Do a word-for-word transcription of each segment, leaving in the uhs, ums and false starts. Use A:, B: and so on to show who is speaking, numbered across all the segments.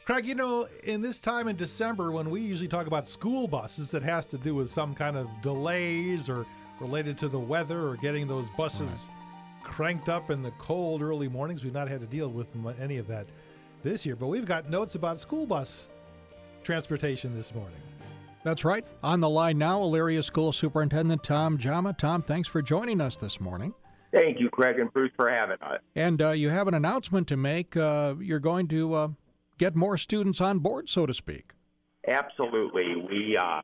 A: Craig, you know, in this time in December when we usually talk about school buses that has to do with some kind of delays or related to the weather or getting those buses right. cranked up in the cold early mornings, we've not had to deal with any of that this year. But we've got notes about school bus transportation this morning.
B: That's right. On the line now, Elyria School Superintendent Tom Jama. Tom, thanks for joining us this morning.
C: Thank you, Craig and Bruce, for having us.
B: And uh, you have an announcement to make. Uh, you're going to uh, get more students on board, so to speak.
C: Absolutely. We uh,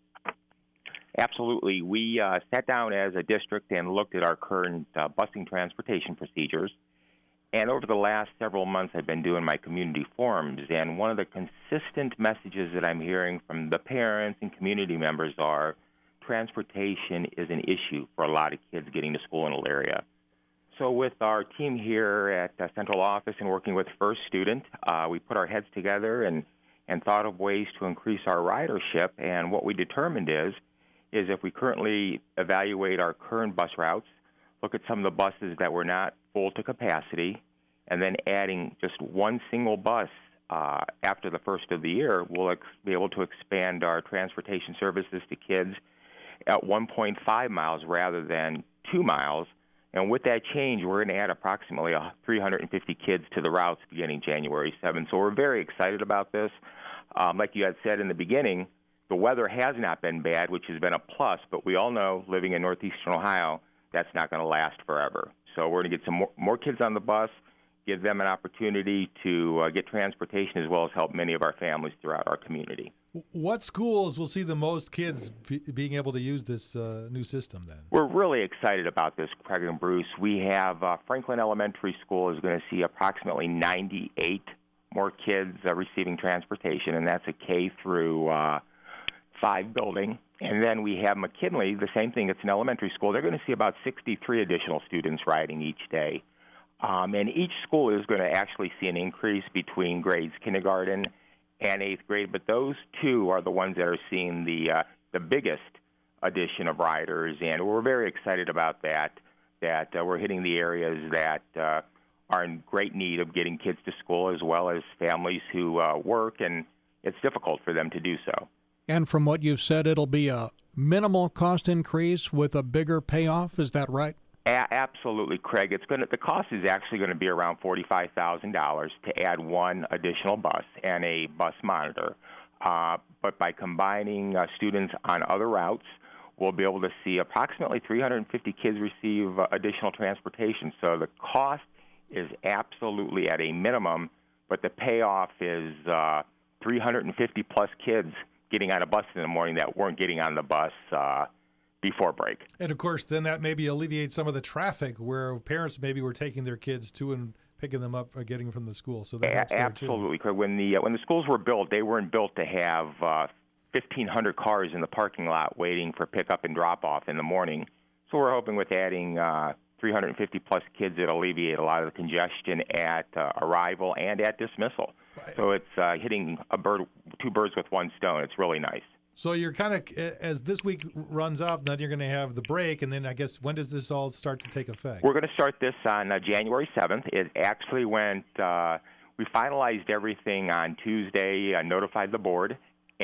C: absolutely we uh, sat down as a district and looked at our current uh, busing transportation procedures. And over the last several months, I've been doing my community forums. And one of the consistent messages that I'm hearing from the parents and community members are transportation is an issue for a lot of kids getting to school in Elyria. So with our team here at the central office and working with First Student, uh, we put our heads together and, and thought of ways to increase our ridership. And what we determined is, is if we currently evaluate our current bus routes, look at some of the buses that were not full to capacity, and then adding just one single bus uh, after the first of the year, we'll ex- be able to expand our transportation services to kids at one point five miles rather than two miles. And with that change, we're going to add approximately three hundred fifty kids to the routes beginning January seventh. So we're very excited about this. Um, like you had said in the beginning, the weather has not been bad, which has been a plus, but we all know, living in northeastern Ohio, that's not going to last forever. So we're going to get some more, more kids on the bus, give them an opportunity to uh, get transportation as well as help many of our families throughout our community.
A: What schools will see the most kids be, being able to use this uh, new system then?
C: We're really excited about this, Craig and Bruce. We have uh, Franklin Elementary School is going to see approximately ninety-eight more kids uh, receiving transportation, and that's a K through uh, five building. And then we have McKinley, the same thing, it's an elementary school. They're going to see about sixty-three additional students riding each day. Um, and each school is going to actually see an increase between grades kindergarten and eighth grade, but those two are the ones that are seeing the uh, the biggest addition of riders, and we're very excited about that, that uh, we're hitting the areas that uh, are in great need of getting kids to school, as well as families who uh, work, and it's difficult for them to do so.
B: And from what you've said, it'll be a minimal cost increase with a bigger payoff. Is that right?
C: A- absolutely, Craig. It's going to, the cost is actually going to be around forty-five thousand dollars to add one additional bus and a bus monitor. Uh, but by combining uh, students on other routes, we'll be able to see approximately three hundred fifty kids receive uh, additional transportation. So the cost is absolutely at a minimum, but the payoff is uh, three hundred fifty plus kids getting on a bus in the morning that weren't getting on the bus uh, before break.
A: And, of course, then that maybe alleviates some of the traffic where parents maybe were taking their kids to and picking them up or getting them from the school. So that helps
C: a-
A: there,
C: Absolutely.
A: too.
C: When the, uh, when the schools were built, they weren't built to have uh, fifteen hundred cars in the parking lot waiting for pickup and drop-off in the morning. So we're hoping with adding uh, three hundred fifty plus kids, it'll alleviate a lot of the congestion at uh, arrival and at dismissal. Right. So it's uh, hitting a bird, two birds with one stone. It's really nice.
A: So you're kind of, as this week runs up, then you're going to have the break, and then I guess when does this all start to take effect?
C: We're going to start this on uh, January seventh. It actually went, uh, we finalized everything on Tuesday, uh, notified the board,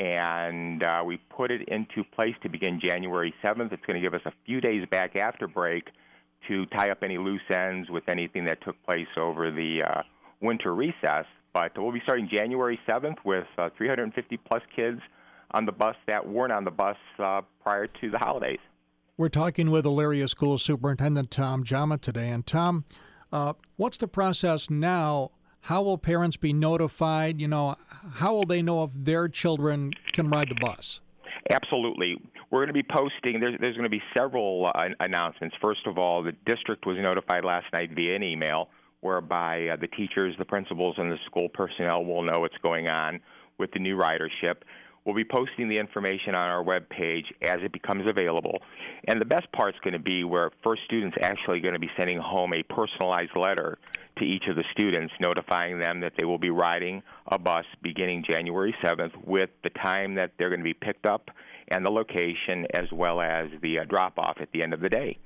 C: and uh, we put it into place to begin January seventh. It's going to give us a few days back after break to tie up any loose ends with anything that took place over the uh, winter recess. But we'll be starting January seventh with uh, three hundred fifty plus kids on the bus that weren't on the bus uh, prior to the holidays.
B: We're talking with Elyria School Superintendent Tom Jama today. And Tom, uh, what's the process now? How will parents be notified? You know, how will they know if their children can ride the bus?
C: Absolutely. We're going to be posting, there's, there's going to be several uh, announcements. First of all, the district was notified last night via an email whereby uh, the teachers, the principals, and the school personnel will know what's going on with the new ridership. We'll be posting the information on our webpage as it becomes available. And the best part's going to be where First Student's actually going to be sending home a personalized letter to each of the students notifying them that they will be riding a bus beginning January seventh with the time that they're going to be picked up and the location as well as the uh, drop-off at the end of the day.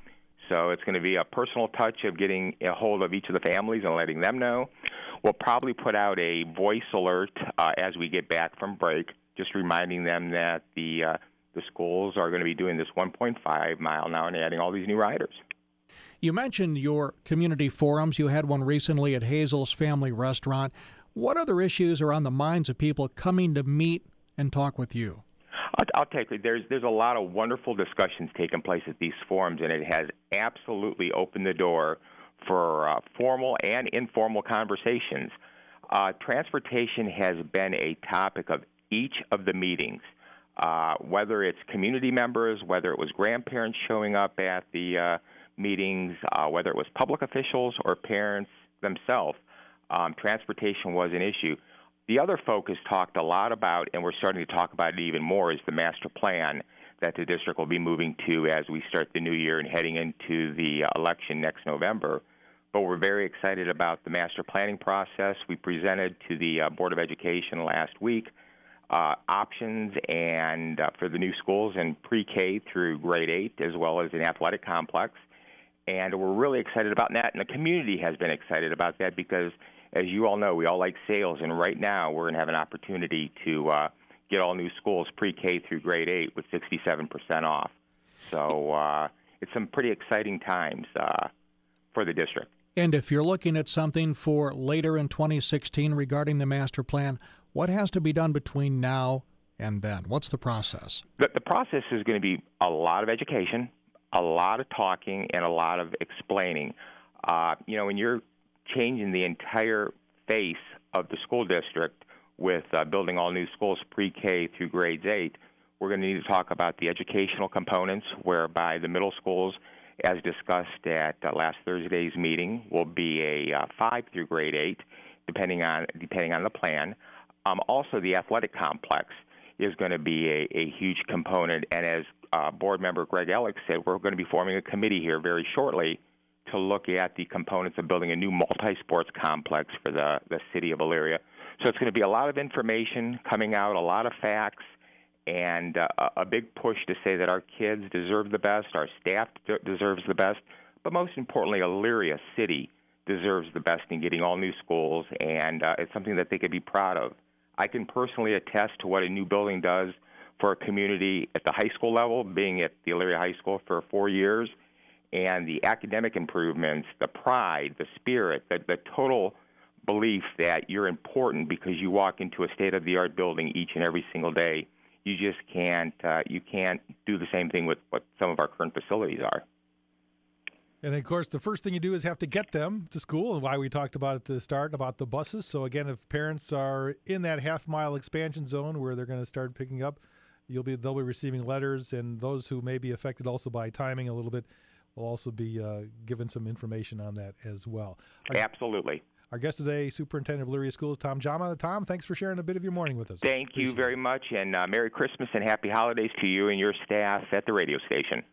C: So it's going to be a personal touch of getting a hold of each of the families and letting them know. We'll probably put out a voice alert uh, as we get back from break, just reminding them that the uh, the schools are going to be doing this one point five mile now and adding all these new riders.
B: You mentioned your community forums. You had one recently at Hazel's Family Restaurant. What other issues are on the minds of people coming to meet and talk with you?
C: I'll, I'll take it. There's there's a lot of wonderful discussions taking place at these forums, and it has absolutely opened the door for uh, formal and informal conversations. Uh, transportation has been a topic of each of the meetings, uh, whether it's community members, whether it was grandparents showing up at the uh, meetings, uh, whether it was public officials or parents themselves. Um, transportation was an issue. The other focus talked a lot about, and we're starting to talk about it even more, is the master plan that the district will be moving to as we start the new year and heading into the election next November. But we're very excited about the master planning process. We presented to the uh, Board of Education last week uh, options and uh, for the new schools in pre-K through grade eight, as well as an athletic complex. And we're really excited about that, and the community has been excited about that because, as you all know, we all like sales, and right now we're going to have an opportunity to uh, get all new schools pre-K through grade eight with sixty-seven percent off. So uh, it's some pretty exciting times uh, for the district.
B: And if you're looking at something for later in twenty sixteen regarding the master plan, what has to be done between now and then? What's the process?
C: The, the process is going to be a lot of education, a lot of talking, and a lot of explaining. Uh, you know, when you're changing the entire face of the school district with uh, building all new schools pre-K through grades eight, we're going to need to talk about the educational components, whereby the middle schools, as discussed at uh, last Thursday's meeting, will be a uh, five through grade eight, depending on depending on the plan. Um, also, the athletic complex is going to be a, a huge component, and as uh, board member Greg Ellick said, we're going to be forming a committee here very shortly to look at the components of building a new multi-sports complex for the, the city of Elyria. So it's going to be a lot of information coming out, a lot of facts, and uh, a big push to say that our kids deserve the best, our staff d- deserves the best, but most importantly, Elyria City deserves the best in getting all new schools, and uh, it's something that they could be proud of. I can personally attest to what a new building does for a community at the high school level, being at the Elyria High School for four years, and the academic improvements, the pride, the spirit, the, the total belief that you're important because you walk into a state-of-the-art building each and every single day. You just can't uh, you can't do the same thing with what some of our current facilities are.
A: And, of course, the first thing you do is have to get them to school, and why we talked about at the start about the buses. So, again, if parents are in that half-mile expansion zone where they're going to start picking up, you'll be they'll be receiving letters, and those who may be affected also by timing a little bit will also be uh, given some information on that as well. Our,
C: Absolutely.
A: Our guest today, Superintendent of Elyria Schools, Tom Jama. Tom, thanks for sharing a bit of your morning with us.
C: Thank
A: Appreciate
C: you very
A: it.
C: much, and uh, Merry Christmas and Happy Holidays to you and your staff at the radio station.